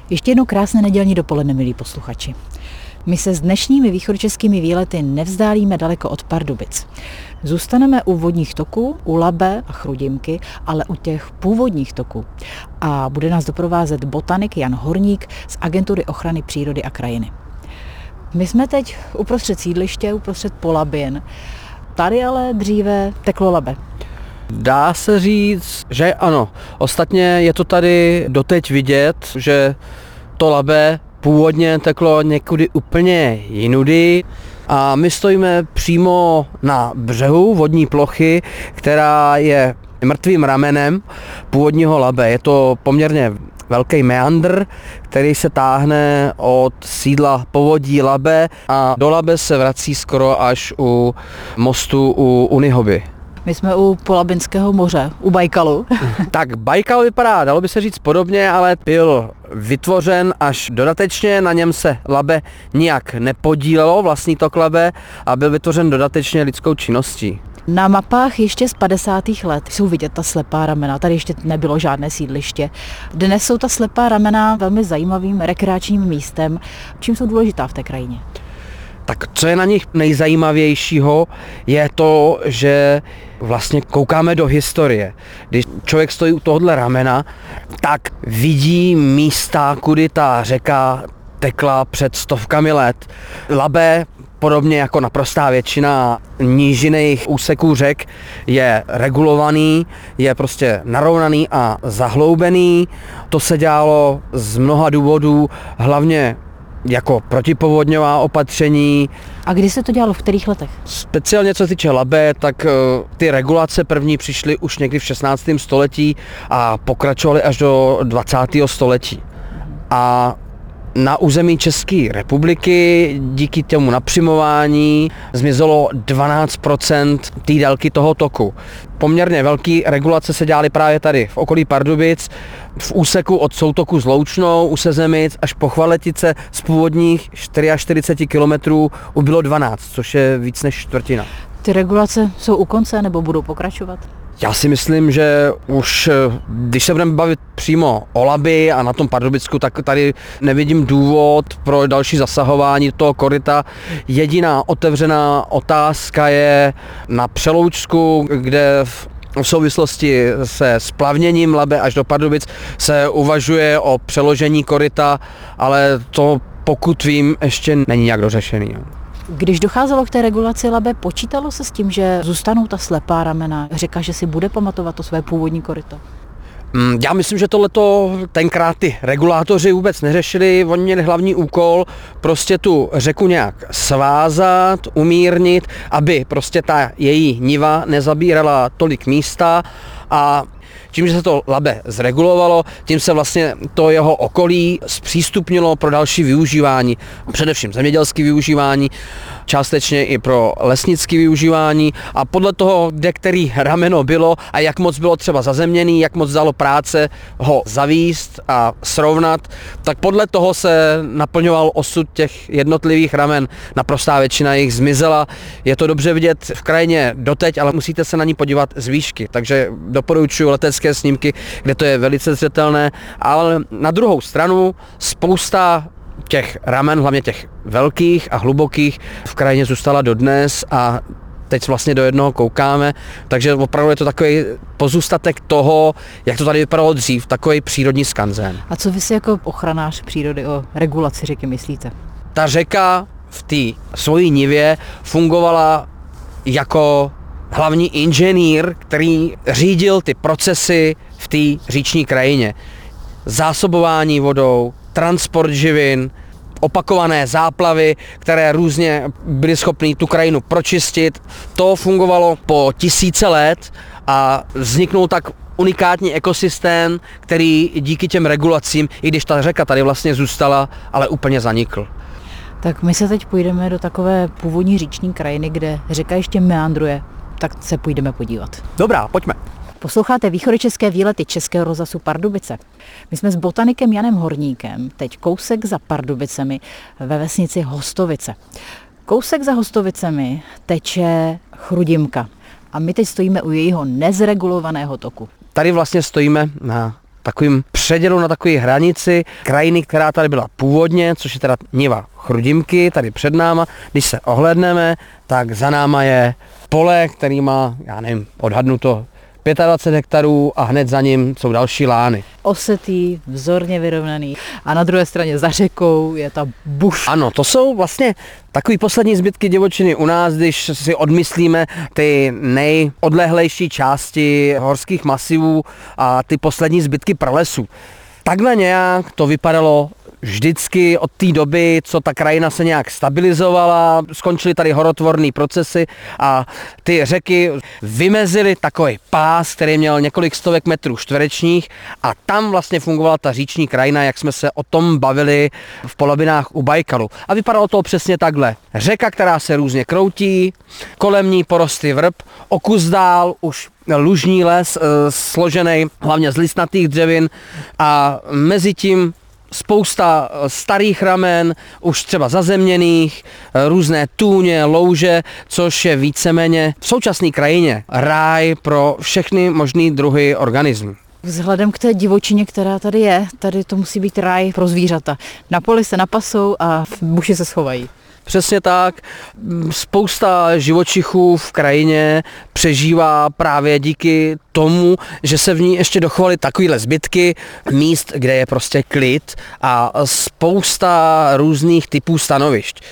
Ještě jednou krásné nedělní dopoledne, milí posluchači. My se s dnešními východočeskými výlety nevzdálíme daleko od Pardubic. Zůstaneme u vodních toků, u Labe a Chrudimky, ale u těch původních toků. A bude nás doprovázet botanik Jan Horník z Agentury ochrany přírody a krajiny. My jsme teď uprostřed sídliště, uprostřed Polabin. Tady ale dříve teklo Labe. Dá se říct, že ano. Ostatně je to tady doteď vidět, že to Labe původně teklo někudy úplně jinudy a my stojíme přímo na břehu vodní plochy, která je mrtvým ramenem původního Labe. Je to poměrně velký meandr, který se táhne od sídla povodí Labe a do Labe se vrací skoro až u mostu u Unihoby. My jsme u Polabinského moře, u Bajkalu. Tak Bajkal vypadá, dalo by se říct podobně, ale byl vytvořen až dodatečně, na něm se Labe nijak nepodílelo, vlastní tok Labe, a byl vytvořen dodatečně lidskou činností. Na mapách ještě z 50. let jsou vidět ta slepá ramena, tady ještě nebylo žádné sídliště. Dnes jsou ta slepá ramena velmi zajímavým rekreačním místem. Čím jsou důležitá v té krajině? Tak co je na nich nejzajímavějšího, je to, že vlastně koukáme do historie. Když člověk stojí u tohohle ramena, tak vidí místa, kudy ta řeka tekla před stovkami let. Labe, podobně jako naprostá většina nížinných úseků řek, je regulovaný, je prostě narovnaný a zahloubený. To se dělalo z mnoha důvodů, hlavně jako protipovodňová opatření. A kdy se to dělalo, v kterých letech? Speciálně co se týče Labe, tak ty regulace první přišly už někdy v 16. století a pokračovaly až do 20. století. A na území České republiky díky tomu napřimování zmizelo 12% té délky toho toku. Poměrně velké regulace se dělaly právě tady v okolí Pardubic, v úseku od soutoku s Loučnou u Sezemic až po Chvaletice z původních 44 kilometrů ubylo 12, což je víc než čtvrtina. Ty regulace jsou u konce nebo budou pokračovat? Já si myslím, že už když se budeme bavit přímo o Labi a na tom Pardubicku, tak tady nevidím důvod pro další zasahování toho koryta. Jediná otevřená otázka je na Přeloučsku, kde v souvislosti se splavněním Labe až do Pardubic se uvažuje o přeložení koryta, ale to, pokud vím, ještě není nějak dořešený. Když docházelo k té regulaci Labe, počítalo se s tím, že zůstanou ta slepá ramena? Řeka, že si bude pamatovat to své původní koryto? Já myslím, že tohleto tenkrát ty regulátoři vůbec neřešili. Oni měli hlavní úkol prostě tu řeku nějak svázat, umírnit, aby prostě ta její niva nezabírala tolik místa, a tím, že se to Labe zregulovalo, tím se vlastně to jeho okolí zpřístupnilo pro další využívání, především zemědělské využívání, částečně i pro lesnické využívání, a podle toho, kde který rameno bylo a jak moc bylo třeba zazemněný, jak moc dalo práce ho zavíst a srovnat, tak podle toho se naplňoval osud těch jednotlivých ramen. Naprostá většina jich zmizela. Je to dobře vidět v krajině doteď, ale musíte se na ní podívat z výšky, takže doporučuji letecké snímky, kde to je velice zřetelné, ale na druhou stranu spousta těch ramen, hlavně těch velkých a hlubokých, v krajině zůstala dodnes a teď vlastně do jednoho koukáme, takže opravdu je to takový pozůstatek toho, jak to tady vypadalo dřív, takový přírodní skanzen. A co vy si jako ochranář přírody o regulaci řeky myslíte? Ta řeka v té svojí nivě fungovala jako hlavní inženýr, který řídil ty procesy v té říční krajině. Zásobování vodou, transport živin, opakované záplavy, které různě byly schopné tu krajinu pročistit. To fungovalo po tisíce let a vzniknul tak unikátní ekosystém, který díky těm regulacím, i když ta řeka tady vlastně zůstala, ale úplně zanikl. Tak my se teď půjdeme do takové původní říční krajiny, kde řeka ještě meandruje. Tak se půjdeme podívat. Dobrá, pojďme. Posloucháte východočeské výlety Českého rozhlasu Pardubice. My jsme s botanikem Janem Horníkem teď kousek za Pardubicemi ve vesnici Hostovice. Kousek za Hostovicemi teče Chrudimka a my teď stojíme u jejího nezregulovaného toku. Tady vlastně stojíme na takovým předělu, na takové hranici krajiny, která tady byla původně, což je teda niva Chrudimky, tady před náma. Když se ohlédneme, tak za náma je pole, který má, já nevím, odhadnuto 25 hektarů a hned za ním jsou další lány. Osetý, vzorně vyrovnaný a na druhé straně za řekou je ta buš. Ano, to jsou vlastně takový poslední zbytky divočiny u nás, když si odmyslíme ty nejodlehlejší části horských masivů a ty poslední zbytky pralesů. Takhle nějak to vypadalo vždycky od té doby, co ta krajina se nějak stabilizovala, skončily tady horotvorné procesy a ty řeky vymezily takový pás, který měl několik stovek metrů čtverečních a tam vlastně fungovala ta říční krajina, jak jsme se o tom bavili v Polabinách u Bajkalu. A vypadalo to přesně takhle. Řeka, která se různě kroutí, kolem ní porosty vrb, o kus dál už lužní les složený hlavně z listnatých dřevin a mezi tím spousta starých ramen, už třeba zazemněných, různé tůně, louže, což je víceméně v současné krajině ráj pro všechny možný druhy organismů. Vzhledem k té divočině, která tady je, tady to musí být ráj pro zvířata. Na poli se napasou a v buši se schovají. Přesně tak. Spousta živočichů v krajině přežívá právě díky tomu, že se v ní ještě dochovaly takovýhle zbytky míst, kde je prostě klid a spousta různých typů stanovišť.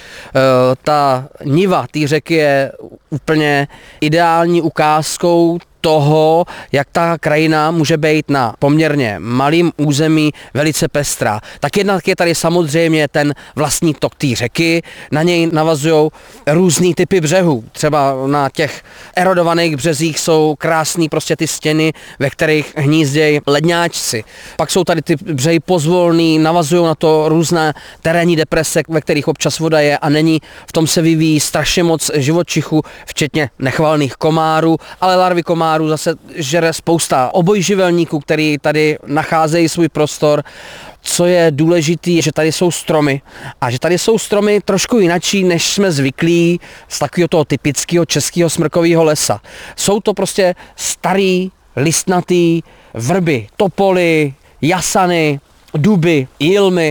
Ta niva té řeky je úplně ideální ukázkou toho, jak ta krajina může být na poměrně malým území velice pestrá. Tak jednak je tady samozřejmě ten vlastní tok té řeky, na něj navazují různý typy břehů. Třeba na těch erodovaných březích jsou krásný prostě ty stěny, ve kterých hnízdějí ledňáčci. Pak jsou tady ty břehy pozvolný, navazují na to různé terénní deprese, ve kterých občas voda je a není. V tom se vyvíjí strašně moc živočichů, včetně nechvalných komárů, ale larvy komárů zase žere spousta obojživelníků, který tady nacházejí svůj prostor. Co je důležité, že tady jsou stromy a že tady jsou stromy trošku jinačí, než jsme zvyklí z takového toho typického českého smrkového lesa. Jsou to prostě starý, listnatý vrby, topoly, jasany, duby, jilmy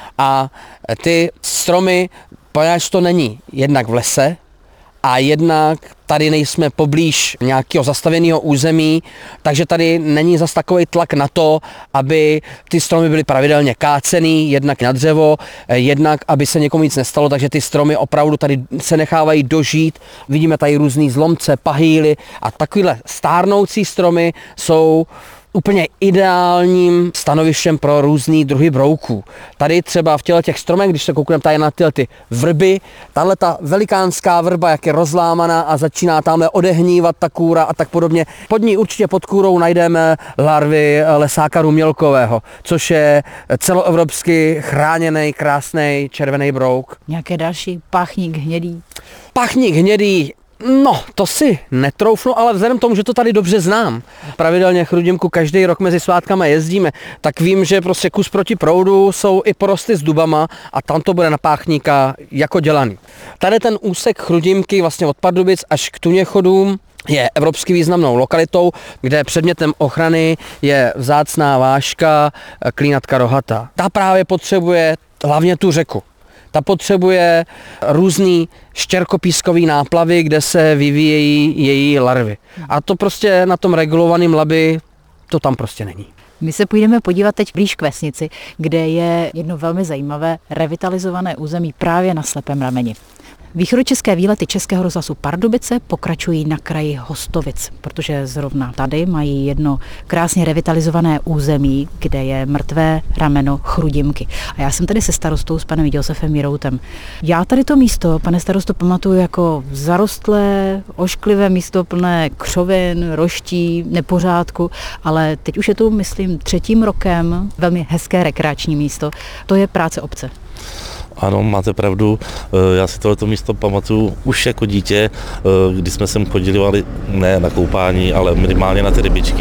a ty stromy, poněvadž to není jednak v lese, a jednak tady nejsme poblíž nějakého zastavěného území, takže tady není zas takový tlak na to, aby ty stromy byly pravidelně kácený, jednak na dřevo, jednak aby se někomu nic nestalo, takže ty stromy opravdu tady se nechávají dožít. Vidíme tady různý zlomce, pahýly a takovýhle stárnoucí stromy jsou úplně ideálním stanovištěm pro různý druhy brouků. Tady třeba v těch stromech, když se koukneme tady na ty vrby, tahle ta velikánská vrba, jak je rozlámaná a začíná tamhle odehnívat ta kůra a tak podobně. Pod ní určitě pod kůrou najdeme larvy lesáka rumělkového, což je celoevropsky chráněný, krásný červený brouk. Nějaké další páchník hnědý? Páchník hnědý. No, to si netroufnu, ale vzhledem k tomu, že to tady dobře znám, pravidelně Chrudimku každý rok mezi svátkama jezdíme, tak vím, že prostě kus proti proudu jsou i porosty s dubama a tam to bude na páchníka jako dělaný. Tady ten úsek Chrudimky vlastně od Pardubic až k Tuněchodům je evropsky významnou lokalitou, kde předmětem ochrany je vzácná váška klínatka rohatá. Ta právě potřebuje hlavně tu řeku. Ta potřebuje různý štěrkopískový náplavy, kde se vyvíjejí její larvy. A to prostě na tom regulovaném labi to tam prostě není. My se půjdeme podívat teď blíž k vesnici, kde je jedno velmi zajímavé revitalizované území právě na Slepém rameni. Východočeské výlety Českého rozhlasu Pardubice pokračují na kraji Hostovic, protože zrovna tady mají jedno krásně revitalizované území, kde je mrtvé rameno Chrudimky. A já jsem tady se starostou, s panem Josefem Jiroutem. Já tady to místo, pane starosto, pamatuju jako zarostlé, ošklivé místo plné křovin, roští, nepořádku, ale teď už je tu, myslím, 3. rokem velmi hezké rekreační místo. To je práce obce. Ano, máte pravdu, já si tohleto místo pamatuju už jako dítě, kdy jsme sem chodili ne na koupání, ale minimálně na ty rybičky.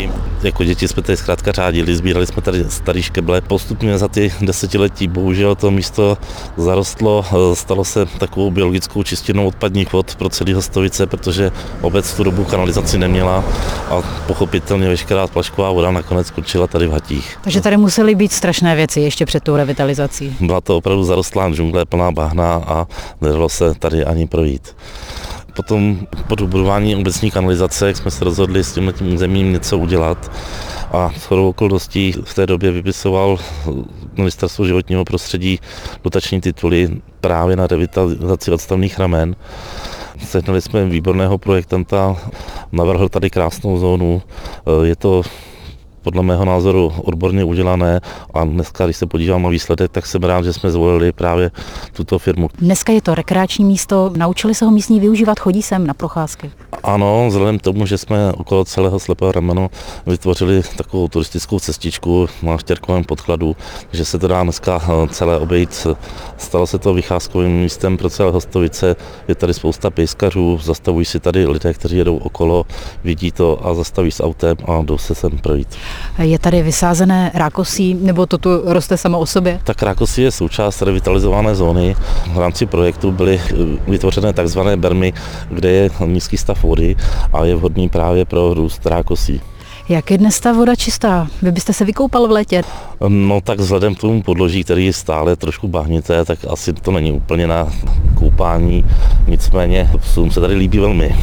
Jako děti jsme tady zkrátka řádili, sbírali jsme tady starý škeble. Postupně za ty desetiletí bohužel to místo zarostlo, stalo se takovou biologickou čistinou odpadních vod pro celý Hostovice, protože obec v tu dobu kanalizaci neměla a pochopitelně veškerá splašková voda nakonec skončila tady v Hatích. Takže tady musely být strašné věci ještě před tou revitalizací. Byla to opravdu zarostlá džungle, plná bahna a nedalo se tady ani projít. Potom po dobudování obecní kanalizace jsme se rozhodli s tímhletím územím něco udělat a shodou okolností v té době vypisoval Ministerstvo životního prostředí dotační tituly právě na revitalizaci odstavných ramen. Sehnali jsme výborného projektanta, navrhl tady krásnou zónu. Je to podle mého názoru odborně udělané a dneska, když se podívám na výsledek, tak jsem rád, že jsme zvolili právě tuto firmu. Dneska je to rekreační místo, naučili se ho místní využívat, chodí sem na procházky? Ano, vzhledem k tomu, že jsme okolo celého Slepého rameno vytvořili takovou turistickou cestičku na štěrkovém podkladu, že se to dá dneska celé obejít. Stalo se to vycházkovým místem pro celé Hostovice, je tady spousta pejskařů, zastavují si tady lidé, kteří jedou okolo, vidí to a zastaví s autem a jdou se sem projít. Je tady vysázené rákosí, nebo to tu roste samo o sobě? Tak rákosí je součást revitalizované zóny. V rámci projektu byly vytvořené takzvané bermy, kde je nízký stav vody a je vhodný právě pro růst rákosí. Jak je dnes ta voda čistá? Vy byste se vykoupal v létě? No tak vzhledem k tomu podloží, který je stále trošku bahnité, tak asi to není úplně na koupání, nicméně psům se tady líbí velmi.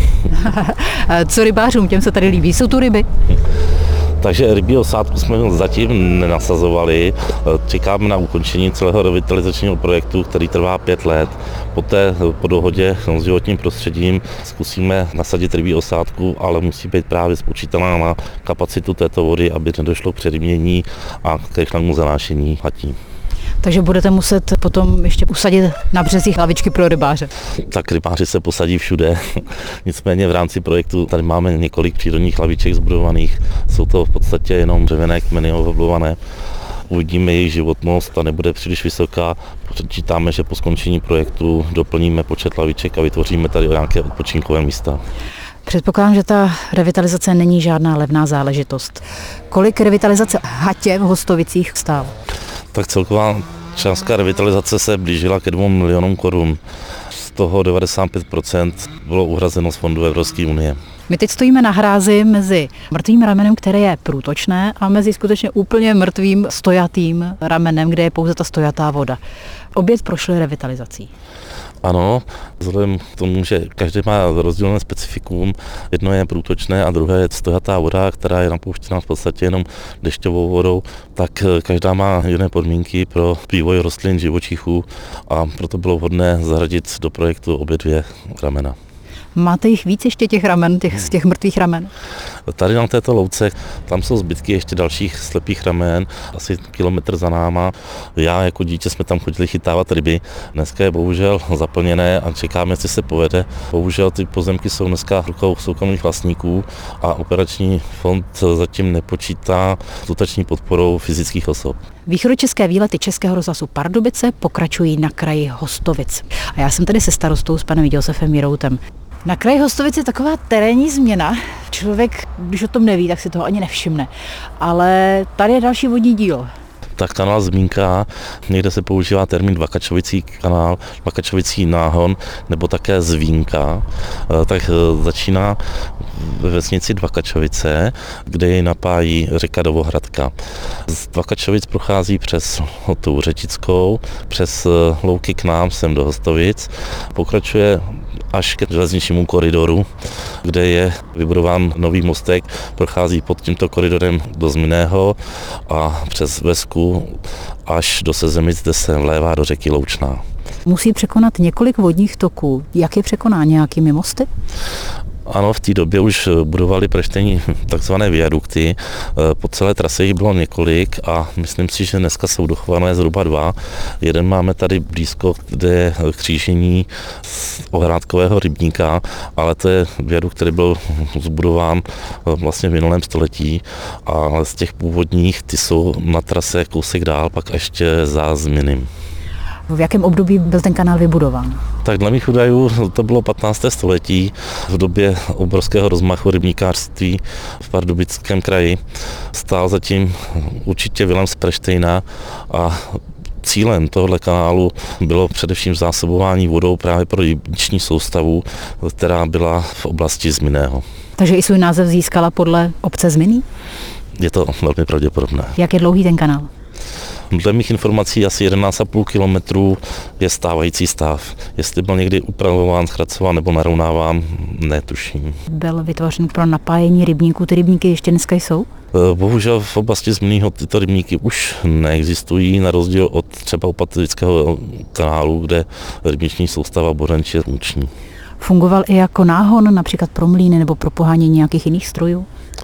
Co rybářům, těm se tady líbí? Jsou tu ryby? Takže rybí osádku jsme zatím nenasazovali. Čekáme na ukončení celého revitalizačního projektu, který trvá 5 let. Poté po dohodě s životním prostředím zkusíme nasadit rybí osádku, ale musí být právě spočítaná na kapacitu této vody, aby nedošlo k přerybnění a k rychlému zanášení hatí. Takže budete muset potom ještě usadit na březích lavičky pro rybáře. Tak rybáři se posadí všude. Nicméně v rámci projektu tady máme několik přírodních laviček zbudovaných. Jsou to v podstatě jenom dřevěné kmeny oblované. Uvidíme jejich životnost a nebude příliš vysoká. Počítáme, že po skončení projektu doplníme počet laviček a vytvoříme tady nějaké odpočinkové místa. Předpokládám, že ta revitalizace není žádná levná záležitost. Kolik revitalizace hatě v Hostovicích stálo? Tak celková částka revitalizace se blížila ke 2 milionům korun. Z toho 95% bylo uhrazeno z fondu Evropské unie. My teď stojíme na hrázi mezi mrtvým ramenem, které je průtočné, a mezi skutečně úplně mrtvým stojatým ramenem, kde je pouze ta stojatá voda. Obě prošly revitalizací. Ano, vzhledem k tomu, že každý má rozdílné specifikum, jedno je průtočné a druhé je stojatá voda, která je napouštěná v podstatě jenom dešťovou vodou, tak každá má jiné podmínky pro vývoj rostlin, živočichů a proto bylo vhodné zařadit do projektu obě 2 ramena. Máte jich víc ještě těch ramen, z těch mrtvých ramen? Tady na této louce, tam jsou zbytky ještě dalších slepých ramen, asi kilometr za náma. Já jako dítě jsme tam chodili chytávat ryby. Dneska je bohužel zaplněné a čekáme, jestli se povede. Bohužel ty pozemky jsou dneska v rukou soukromých vlastníků a operační fond zatím nepočítá s dotační podporou fyzických osob. Východočeské výlety Českého rozhlasu Pardubice pokračují na kraji Hostovic. A já jsem tady se starostou s panem Josefem Jiroutem. Na kraji Hostovic je taková terénní změna. Člověk, když o tom neví, tak si toho ani nevšimne. Ale tady je další vodní dílo. Tak kanál Zmínka, někde se používá termín Dvakačovicí kanál, Dvakačovicí náhon nebo také Zvínka, tak začíná ve vesnici Dvakačovice, kde jej napájí řeka Dovohradka. Z Dvakačovic prochází přes tu Řetickou, přes louky k nám sem do Hostovic, pokračuje až ke železničnímu koridoru, kde je vybudován nový mostek, prochází pod tímto koridorem do Zmyného a přes Vesku až do Sezemic, kde se vlévá do řeky Loučná. Musí překonat několik vodních toků. Jak je překoná? Nějakými mosty? Ano, v té době už budovali pražštění takzvané viadukty. Po celé trase jich bylo několik a myslím si, že dneska jsou dochované zhruba 2. Jeden máme tady blízko, kde je křížení z Ohrádkového rybníka, ale to je viadukt, který byl zbudován vlastně v minulém století, a z těch původních ty jsou na trase kousek dál, pak ještě za Zmynem. V jakém období byl ten kanál vybudován? Tak dle mých údajů to bylo 15. století v době obrovského rozmachu rybníkářství v Pardubickém kraji. Stál zatím určitě Vilém z Prštejna a cílem tohoto kanálu bylo především zásobování vodou právě pro rybniční soustavu, která byla v oblasti Zmyného. Takže i svůj název získala podle obce Zmyný? Je to velmi pravděpodobné. Jak je dlouhý ten kanál? Dle mých informací asi 11,5 kilometrů je stávající stav. Jestli byl někdy upravován, zkracován nebo narovnáván, netuším. Byl vytvořen pro napájení rybníků. Ty rybníky ještě dneska jsou? Bohužel v oblasti Zmyného tyto rybníky už neexistují, na rozdíl od třeba Opatovického kanálu, kde rybniční soustava Bořenč je funkční. Fungoval i jako náhon, například pro mlýny nebo pro pohánění nějakých jiných strojů?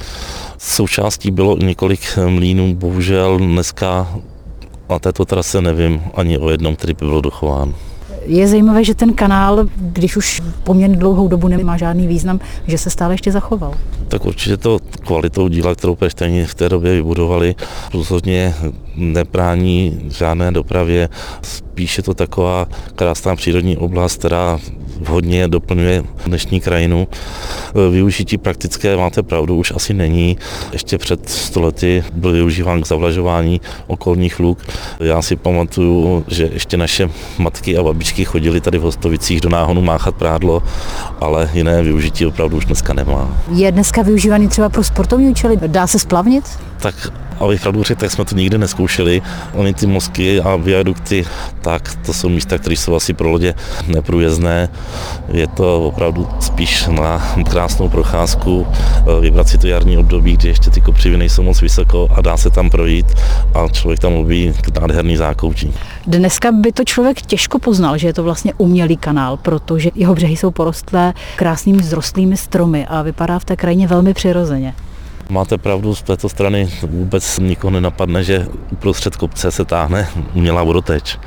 Součástí bylo několik mlýnů, bohužel dneska na této trase nevím ani o jednom, který by byl dochován. Je zajímavé, že ten kanál, když už poměrně dlouhou dobu nemá žádný význam, že se stále ještě zachoval. Tak určitě to kvalitou díla, kterou Prešťani v té době vybudovali, rozhodně nebrání žádné dopravě. Spíše to taková krásná přírodní oblast, která hodně doplňuje dnešní krajinu. Využití praktické, máte pravdu, už asi není. Ještě před 100 lety byl využíván k zavlažování okolních luk. Já si pamatuju, že ještě naše matky a babičky chodili tady v Hostovicích do náhonu máchat prádlo, ale jiné využití opravdu už dneska nemá. Je dneska využívaný třeba pro sportovní účely? Dá se splavnit? Tak abych pravdu řekl, tak jsme to nikdy nezkoušeli. Ony ty mosky a viadukty, tak to jsou místa, které jsou asi pro lodě neprůjezdné. Je to opravdu spíš na krásnou procházku, vybrat si to jarní období, kdy ještě ty kopřivy nejsou moc vysoko a dá se tam projít a člověk tam objeví nádherný zákoutí. Dneska by to člověk těžko poznal, že je to vlastně umělý kanál, protože jeho břehy jsou porostlé krásnými zrostlými stromy a vypadá v té krajině velmi přirozeně. Máte pravdu, z této strany vůbec nikoho nenapadne, že uprostřed kopce se táhne umělá vodoteč.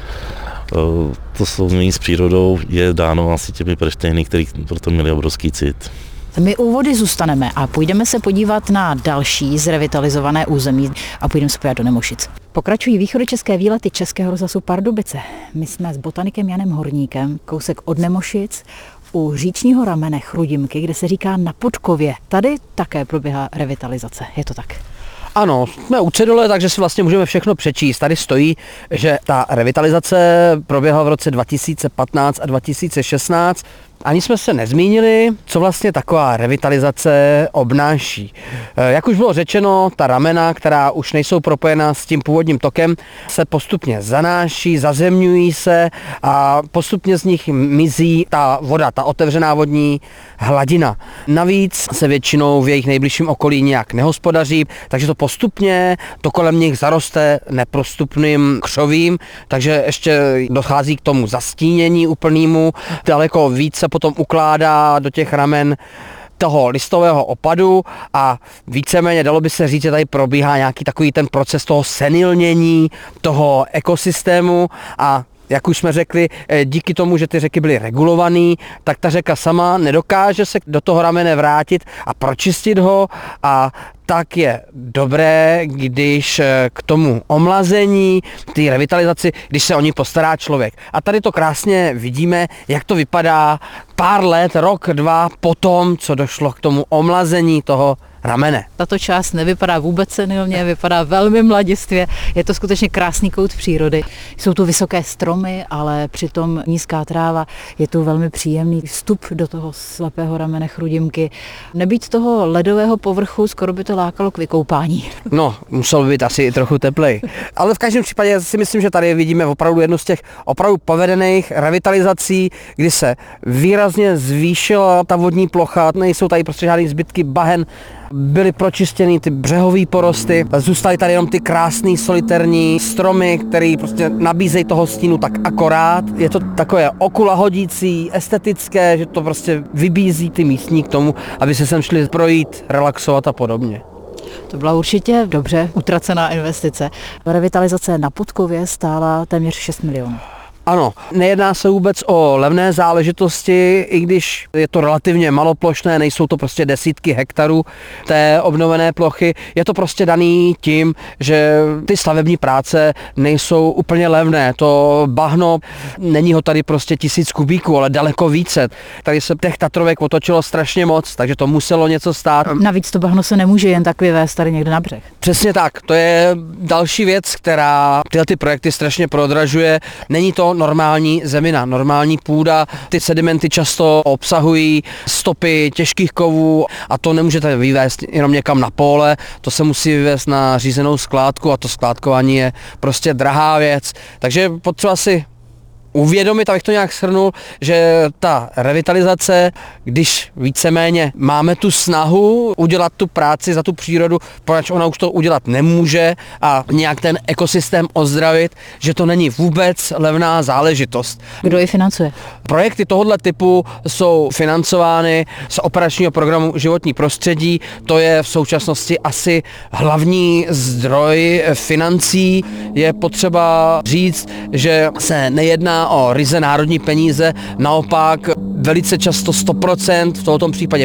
To souznění s přírodou je dáno asi těmi Prštejny, kteří proto měli obrovský cit. My u vody zůstaneme a půjdeme se podívat na další zrevitalizované území a půjdeme se podívat do Nemošic. Pokračují východočeské výlety Českého rozhlasu Pardubice. My jsme s botanikem Janem Horníkem, kousek od Nemošic, u říčního ramene Chrudimky, kde se říká Na Podkově. Tady také probíhá revitalizace, je to tak? Ano, jsme u cedule, takže si vlastně můžeme všechno přečíst. Tady stojí, že ta revitalizace proběhla v roce 2015 a 2016. Ani jsme se nezmínili, co vlastně taková revitalizace obnáší. Jak už bylo řečeno, ta ramena, která už nejsou propojena s tím původním tokem, se postupně zanáší, zazemňují se a postupně z nich mizí ta voda, ta otevřená vodní hladina. Navíc se většinou v jejich nejbližším okolí nějak nehospodaří, takže to postupně to kolem nich zaroste neprostupným křovím, takže ještě dochází k tomu zastínění úplnému, daleko více potom ukládá do těch ramen toho listového opadu a víceméně dalo by se říct, že tady probíhá nějaký takový ten proces toho senilnění toho ekosystému a jak už jsme řekli, díky tomu, že ty řeky byly regulované, tak ta řeka sama nedokáže se do toho ramene vrátit a pročistit ho a tak je dobré, když k tomu omlazení, té revitalizaci, když se o ní postará člověk. A tady to krásně vidíme, jak to vypadá pár let, rok, dva potom, co došlo k tomu omlazení toho ramene. Tato část nevypadá vůbec senilně, vypadá velmi mladistvě. Je to skutečně krásný kout přírody. Jsou tu vysoké stromy, ale přitom nízká tráva. Je tu velmi příjemný vstup do toho slepého ramene Chrudimky. Nebýt toho ledového povrchu, skoro by to lákalo k vykoupání. No, muselo by být asi i trochu teplej. Ale v každém případě si myslím, že tady vidíme opravdu jednu z těch opravdu povedených revitalizací, kdy se výrazně zvýšila ta vodní plocha, nejsou tady prostě žádný zbytky bahen, byly pročištěny ty břehové porosty, zůstaly tady jenom ty krásné solitérní stromy, které prostě nabízejí toho stínu tak akorát. Je to takové okulahodící, estetické, že to prostě vybízí ty místní k tomu, aby se sem šli projít, relaxovat a podobně. To byla určitě dobře utracená investice. Revitalizace na Podkově stála téměř 6 milionů. Ano, nejedná se vůbec o levné záležitosti, i když je to relativně maloplošné, nejsou to prostě desítky hektarů té obnovené plochy. Je to prostě daný tím, že ty stavební práce nejsou úplně levné. To bahno, není ho tady prostě 1000 kubíků, ale daleko více. Tady se těch Tatrovek otočilo strašně moc, takže to muselo něco stát. Navíc to bahno se nemůže jen tak vyvést tady někde na břeh. Přesně tak, to je další věc, která tyhle ty projekty strašně prodražuje. Není to normální zemina, normální půda. Ty sedimenty často obsahují stopy těžkých kovů a to nemůžete vyvést jenom někam na pole, to se musí vyvést na řízenou skládku a to skládkování je prostě drahá věc. Takže potřeba si uvědomit, abych to nějak shrnul, že ta revitalizace, když víceméně máme tu snahu udělat tu práci za tu přírodu, proč ona už to udělat nemůže a nějak ten ekosystém ozdravit, že to není vůbec levná záležitost. Kdo ji financuje? Projekty tohoto typu jsou financovány z operačního programu Životní prostředí. To je v současnosti asi hlavní zdroj financí. Je potřeba říct, že se nejedná o ryze národní peníze, naopak velice často 100%, v tomto případě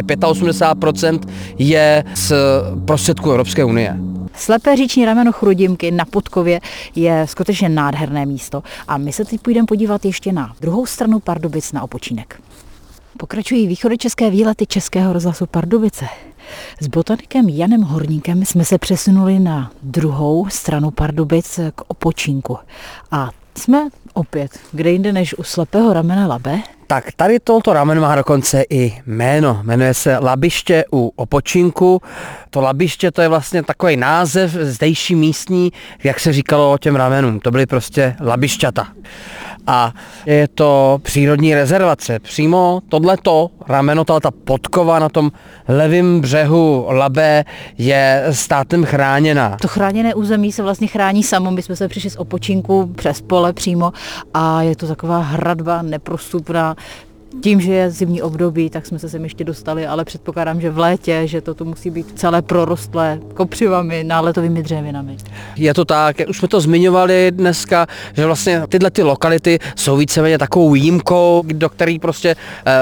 85% je z prostředků Evropské unie. Slepé říční rameno Chrudimky na Podkově je skutečně nádherné místo a my se teď půjdeme podívat ještě na druhou stranu Pardubic na Opočínek. Pokračují východočeské výlety Českého rozhlasu Pardubice. S botanikem Janem Horníkem jsme se přesunuli na druhou stranu Pardubic k Opočínku. A jsme opět kde jinde než u slepého ramena Labe. Tak tady tohoto ramen má dokonce i jméno. Jmenuje se Labiště u Opočínku. To Labiště to je vlastně takový název zdejší místní, jak se říkalo těm ramenům. To byly prostě labišťata. A je to přírodní rezervace. Přímo tohleto rameno, ta Podkova na tom levém břehu Labe je státem chráněná. To chráněné území se vlastně chrání samo. My jsme se přišli z Opočínku přes pole přímo a je to taková hradba neprostupná. Tím, že je zimní období, tak jsme se sem ještě dostali, ale předpokládám, že v létě, že to musí být celé prorostlé kopřivami, náletovými dřevinami. Je to tak, jak už jsme to zmiňovali dneska, že vlastně tyhle ty lokality jsou víceméně takovou výjimkou, do který prostě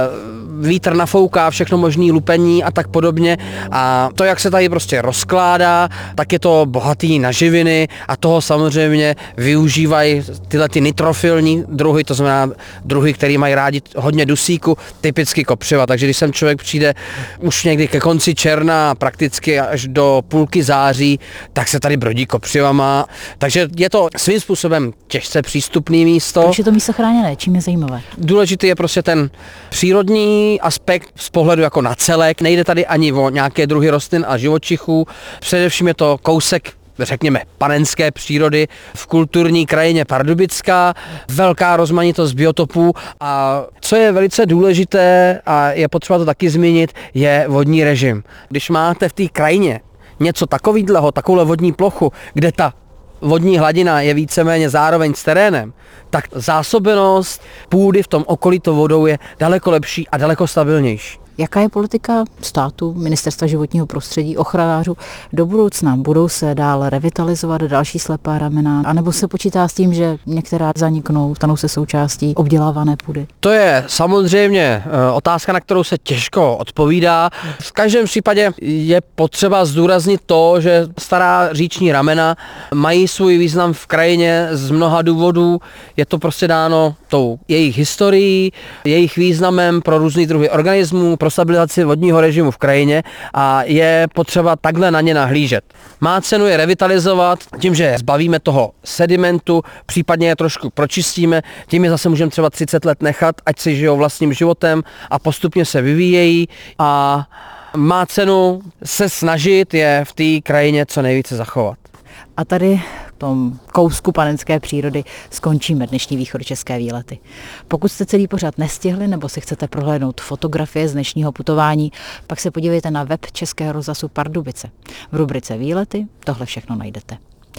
vítr nafouká, všechno možný lupení a tak podobně. A to, jak se tady prostě rozkládá, tak je to bohatý na živiny a toho samozřejmě využívají tyhle ty nitrofilní druhy, to znamená druhy, který mají rádi hodně dusíku, typicky kopřiva. Takže když sem člověk přijde už někdy ke konci června, prakticky až do půlky září, tak se tady brodí kopřivama. Takže je to svým způsobem těžce přístupné místo. Proč je to místo chráněné? Čím je zajímavé? Důležitý je prostě ten přírodní aspekt z pohledu jako na celek. Nejde tady ani o nějaké druhy rostlin a živočichů. Především je to kousek, řekněme, panenské přírody v kulturní krajině Pardubická, velká rozmanitost biotopů a co je velice důležité a je potřeba to taky zmínit, je vodní režim. Když máte v té krajině něco takovouhle vodní plochu, kde ta vodní hladina je víceméně zároveň s terénem, tak zásobenost půdy v tom okolí to vodou je daleko lepší a daleko stabilnější. Jaká je politika státu, Ministerstva životního prostředí, ochranářů do budoucna? Budou se dál revitalizovat další slepá ramena, anebo se počítá s tím, že některá zaniknou, stanou se součástí obdělávané půdy? To je samozřejmě otázka, na kterou se těžko odpovídá. V každém případě je potřeba zdůraznit to, že stará říční ramena mají svůj význam v krajině z mnoha důvodů. Je to prostě dáno tou jejich historií, jejich významem pro různý druhy organismů, pro stabilizaci vodního režimu v krajině a je potřeba takhle na ně nahlížet. Má cenu je revitalizovat tím, že zbavíme toho sedimentu, případně je trošku pročistíme, tím je zase můžeme třeba 30 let nechat, ať si žijou vlastním životem a postupně se vyvíjejí a má cenu se snažit je v té krajině co nejvíce zachovat. A tady v tom kousku panenské přírody skončíme dnešní východočeské výlety. Pokud jste celý pořad nestihli nebo si chcete prohlédnout fotografie z dnešního putování, pak se podívejte na web Českého rozhlasu Pardubice. V rubrice Výlety tohle všechno najdete.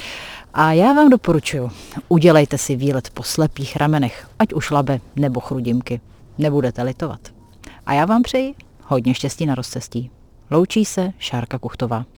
A já vám doporučuji, udělejte si výlet po slepých ramenech, ať už Labe nebo Chrudimky. Nebudete litovat. A já vám přeji hodně štěstí na rozcestí. Loučí se Šárka Kuchtová.